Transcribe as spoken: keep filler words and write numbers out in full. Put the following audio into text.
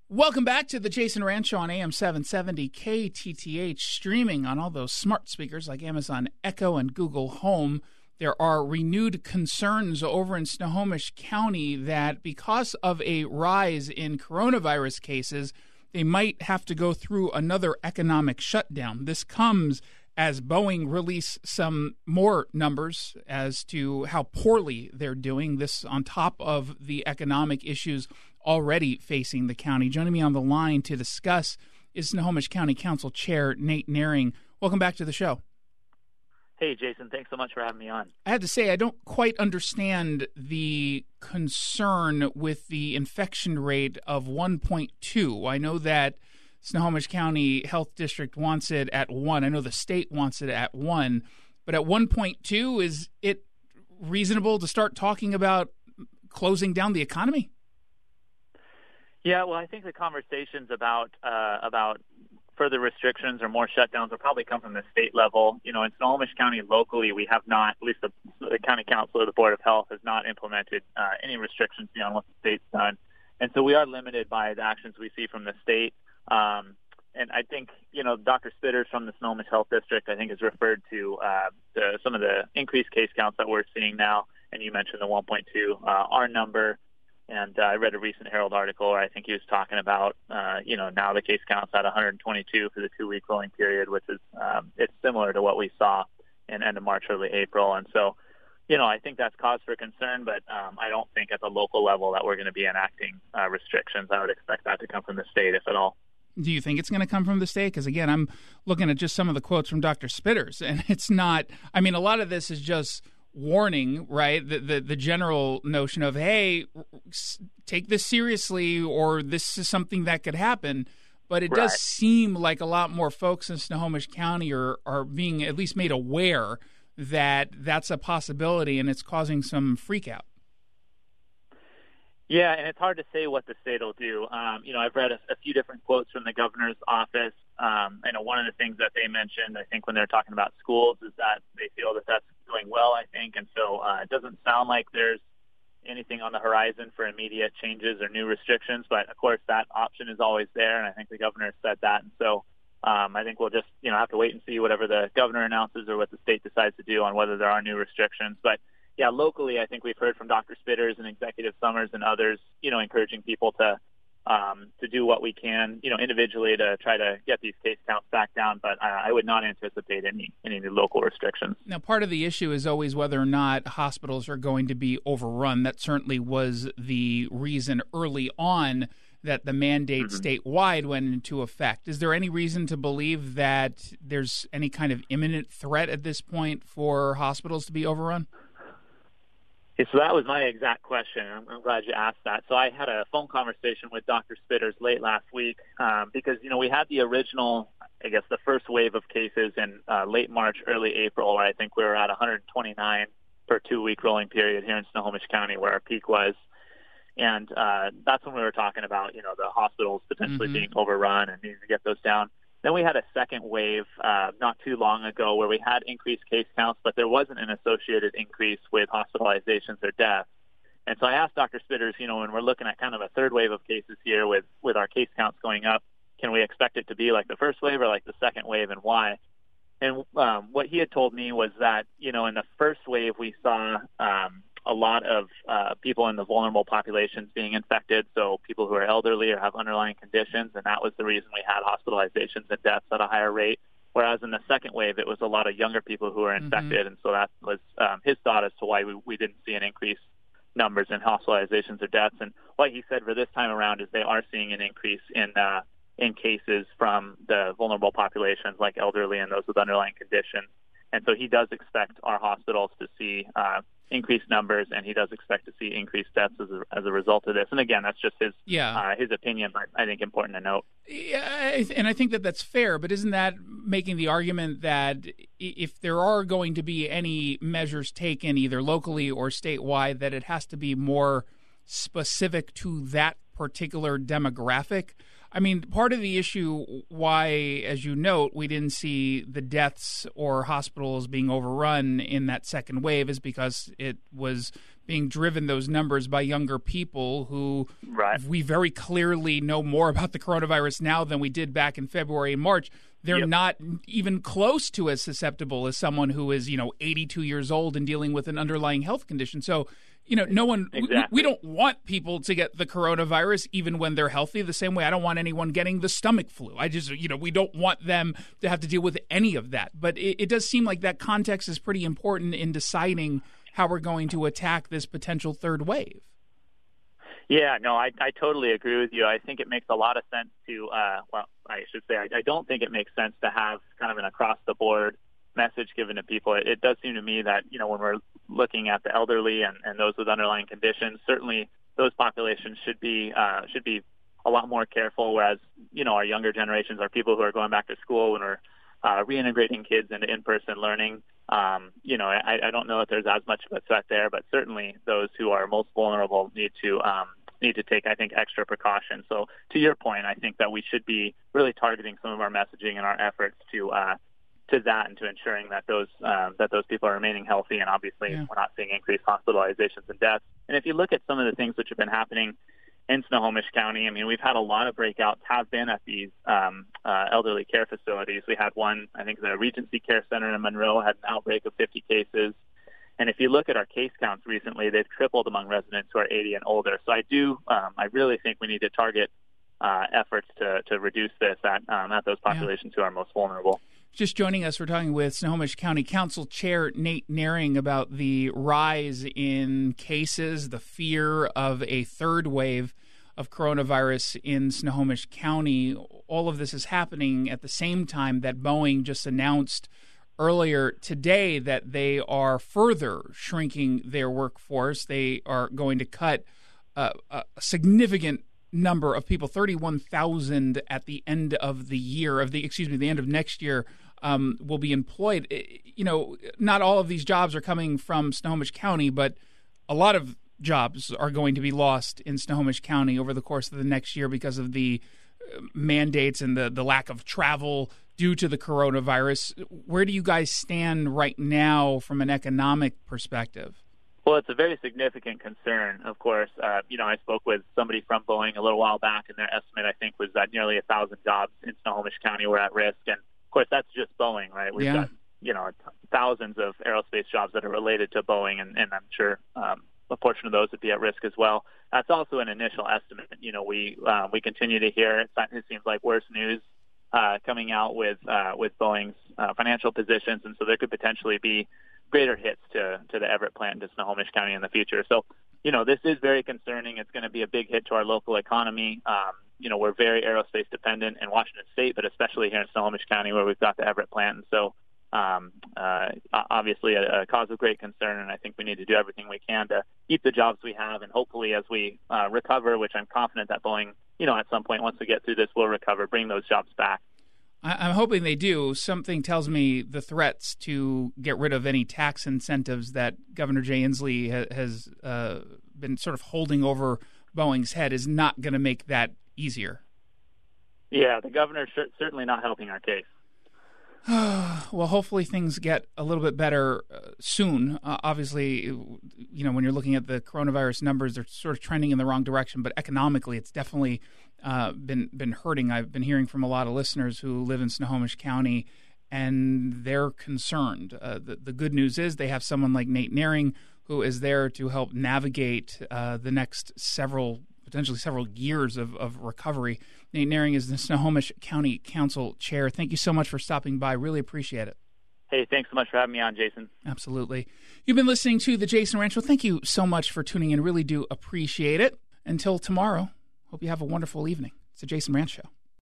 Welcome back to the Jason Ranch Show on A M seven seventy K T T H, streaming on all those smart speakers like Amazon Echo and Google Home. There are renewed concerns over in Snohomish County that because of a rise in coronavirus cases, they might have to go through another economic shutdown. This comes as Boeing release some more numbers as to how poorly they're doing, this on top of the economic issues already facing the county. Joining me on the line to discuss is Snohomish County Council Chair Nate Nehring. Welcome back to the show. Hey, Jason. Thanks so much for having me on. I had to say, I don't quite understand the concern with the infection rate of one point two. I know that Snohomish County Health District wants it at one. I know the state wants it at one. But at one point two, is it reasonable to start talking about closing down the economy? Yeah, well, I think the conversations about uh, about further restrictions or more shutdowns will probably come from the state level. You know, in Snohomish County locally, we have not, at least the, the county council or the Board of Health has not implemented uh, any restrictions beyond what the state's done. And so we are limited by the actions we see from the state. Um, and I think, you know, Doctor Spitters from the Snohomish Health District, I think, has referred to uh, the, some of the increased case counts that we're seeing now. And you mentioned the one point two. Uh, our number, and uh, I read a recent Herald article where I think he was talking about, uh, you know, now the case count's at one hundred twenty-two for the two-week rolling period, which is um, it's similar to what we saw in end of March, early April. And so, you know, I think that's cause for concern, but um, I don't think at the local level that we're going to be enacting uh, restrictions. I would expect that to come from the state, if at all. Do you think it's going to come from the state? Because, again, I'm looking at just some of the quotes from Doctor Spitters, and it's not – I mean, a lot of this is just – warning, right? The, the the general notion of, hey, take this seriously, or this is something that could happen. But it right. does seem like a lot more folks in Snohomish County are, are being at least made aware that that's a possibility, and it's causing some freak out. Yeah, and it's hard to say what the state will do. Um, you know, I've read a, a few different quotes from the governor's office. Um, I know one of the things that they mentioned, I think, when they're talking about schools is that they feel that that's going well, I think. And so uh, it doesn't sound like there's anything on the horizon for immediate changes or new restrictions. But, of course, that option is always there, and I think the governor said that. And so um, I think we'll just, you know, have to wait and see whatever the governor announces or what the state decides to do on whether there are new restrictions. But yeah, locally, I think we've heard from Doctor Spitters and Executive Summers and others, you know, encouraging people to um, to do what we can, you know, individually to try to get these case counts back down. But uh, I would not anticipate any any new local restrictions. Now, part of the issue is always whether or not hospitals are going to be overrun. That certainly was the reason early on that the mandate mm-hmm. statewide went into effect. Is there any reason to believe that there's any kind of imminent threat at this point for hospitals to be overrun? Yeah, so that was my exact question. I'm, I'm glad you asked that. So I had a phone conversation with Doctor Spitters late last week um, because, you know, we had the original, I guess, the first wave of cases in uh, late March, early April, where I think we were at one hundred twenty-nine per two-week rolling period here in Snohomish County, where our peak was. And uh, that's when we were talking about, you know, the hospitals potentially mm-hmm. being overrun and needing to get those down. Then we had a second wave uh, not too long ago where we had increased case counts, but there wasn't an associated increase with hospitalizations or deaths. And so I asked Doctor Spitters, you know, when we're looking at kind of a third wave of cases here with, with our case counts going up, can we expect it to be like the first wave or like the second wave, and why? And um, what he had told me was that, you know, in the first wave we saw um, a lot of uh, people in the vulnerable populations being infected, so people who are elderly or have underlying conditions, and that was the reason we had hospitalizations and deaths at a higher rate. Whereas in the second wave, it was a lot of younger people who were infected, mm-hmm. and so that was um, his thought as to why we, we didn't see an increase numbers in hospitalizations or deaths. And what he said for this time around is they are seeing an increase in uh, in cases from the vulnerable populations like elderly and those with underlying conditions. And so he does expect our hospitals to see uh, increased numbers, and he does expect to see increased deaths as a, as a result of this. And again, that's just his yeah. uh, his opinion, but I think important to note. Yeah, and I think that that's fair, but isn't that making the argument that if there are going to be any measures taken either locally or statewide, that it has to be more specific to that particular demographic? I mean, part of the issue why, as you note, we didn't see the deaths or hospitals being overrun in that second wave is because it was being driven, those numbers, by younger people who right. we very clearly know more about the coronavirus now than we did back in February and March. They're yep. not even close to as susceptible as someone who is, you know, eighty-two years old and dealing with an underlying health condition. So, you know, no one, exactly. we, we don't want people to get the coronavirus even when they're healthy. The same way I don't want anyone getting the stomach flu. I just, you know, we don't want them to have to deal with any of that. But it, it does seem like that context is pretty important in deciding how we're going to attack this potential third wave. Yeah, no, I, I totally agree with you. I think it makes a lot of sense to, uh, well, I should say, I, I don't think it makes sense to have kind of an across-the-board message given to people. It, it does seem to me that, you know, when we're looking at the elderly and, and those with underlying conditions, certainly those populations should be uh, should be a lot more careful, whereas, you know, our younger generations are people who are going back to school and are uh, reintegrating kids into in-person learning. Um, you know, I, I don't know if there's as much of a threat there, but certainly those who are most vulnerable need to um, need to take, I think, extra precautions. So to your point, I think that we should be really targeting some of our messaging and our efforts to uh, to that and to ensuring that those uh, that those people are remaining healthy. And obviously, yeah. we're not seeing increased hospitalizations and deaths. And if you look at some of the things which have been happening in Snohomish County, I mean, we've had a lot of breakouts have been at these um, uh, elderly care facilities. We had one, I think the Regency Care Center in Monroe had an outbreak of fifty cases. And if you look at our case counts recently, they've tripled among residents who are eighty and older. So I do, um, I really think we need to target uh, efforts to, to reduce this at, um, at those populations yeah. who are most vulnerable. Just joining us, we're talking with Snohomish County Council Chair Nate Nehring about the rise in cases, the fear of a third wave of coronavirus in Snohomish County. All of this is happening at the same time that Boeing just announced earlier today that they are further shrinking their workforce. They are going to cut uh, a significant number of people, thirty-one thousand at the end of the year, of the excuse me, the end of next year. Um, will be employed. You know, not all of these jobs are coming from Snohomish County, but a lot of jobs are going to be lost in Snohomish County over the course of the next year because of the mandates and the, the lack of travel due to the coronavirus. Where do you guys stand right now from an economic perspective? Well, it's a very significant concern, of course. Uh, you know, I spoke with somebody from Boeing a little while back, and their estimate, I think, was that nearly a thousand jobs in Snohomish County were at risk. And of course, that's just Boeing, right? We've yeah. got, you know, thousands of aerospace jobs that are related to Boeing, and, and I'm sure um, a portion of those would be at risk as well. That's also an initial estimate. You know, we uh, we continue to hear it. It seems like worse news uh, coming out with uh, with Boeing's uh, financial positions, and so there could potentially be greater hits to to the Everett plant to Snohomish County in the future. So, you know, this is very concerning. It's going to be a big hit to our local economy. Um, you know, we're very aerospace dependent in Washington State, but especially here in Snohomish County where we've got the Everett plant. And so, um, uh, obviously a, a cause of great concern, and I think we need to do everything we can to keep the jobs we have. And hopefully as we uh, recover, which I'm confident that Boeing, you know, at some point once we get through this, will recover, bring those jobs back. I'm hoping they do. Something tells me the threats to get rid of any tax incentives that Governor Jay Inslee ha- has uh, been sort of holding over Boeing's head is not going to make that easier. Yeah, the governor's sh- certainly not helping our case. Well, hopefully things get a little bit better uh, soon. Uh, obviously, you know, when you're looking at the coronavirus numbers, they're sort of trending in the wrong direction. But economically, it's definitely uh, been been hurting. I've been hearing from a lot of listeners who live in Snohomish County, and they're concerned. Uh, the, the good news is they have someone like Nate Nehring who is there to help navigate uh, the next several, potentially several years of, of recovery. Nate Nehring is the Snohomish County Council Chair. Thank you so much for stopping by. Really appreciate it. Hey, thanks so much for having me on, Jason. Absolutely. You've been listening to The Jason Rant Show. Thank you so much for tuning in. Really do appreciate it. Until tomorrow, hope you have a wonderful evening. It's The Jason Rant Show.